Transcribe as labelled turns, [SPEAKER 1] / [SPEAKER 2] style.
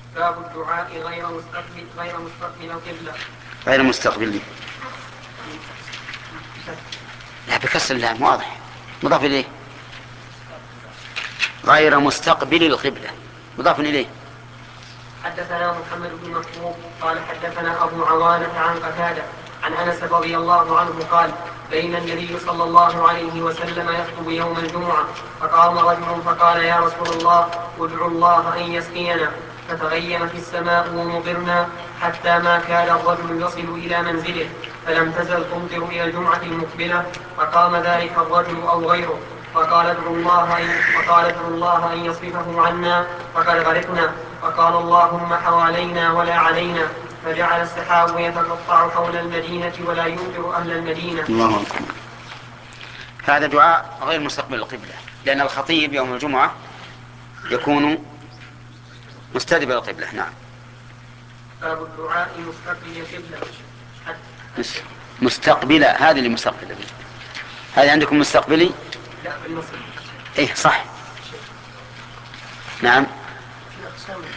[SPEAKER 1] باب الدعاء غير مستقبل القبلة.
[SPEAKER 2] غير مستقبل، لا بكسر اللام واضح، مضاف إليه. غير مستقبل القبلة مضاف إليه.
[SPEAKER 1] حدثنا محمد بن محبوب قال حدثنا أبو عوانة عن قتادة عن أنس رضي الله عنه قال بين النبي صلى الله عليه وسلم يخطب يوم الجمعة فقام رجل فقال يا رسول الله ادعو الله أن يسقينا، فتغيمت السماء ومطرنا حتى ما كاد الرجل يصل إلى منزله، فلم تزل تمطر إلى الجمعة المقبلة، فقام ذلك الرجل أو غيره فقال ادعوا الله أن يصرفه عنا فقد غرقنا، فقال اللهم حوالينا ولا علينا، فجعل السحاب يتقطع حول المدينة ولا يمطر أهل المدينة.
[SPEAKER 2] الله أكبر. هذا دعاء غير مستقبل القبلة، لأن الخطيب يوم الجمعة يكون مستدبر القبلة. نعم.
[SPEAKER 1] باب الدعاء مستقبل القبلة.
[SPEAKER 2] مستقبلة، هذه اللي مستقبلة، هذه عندكم مستقبلي؟
[SPEAKER 1] لا بالنصب.
[SPEAKER 2] إيه صح. نعم.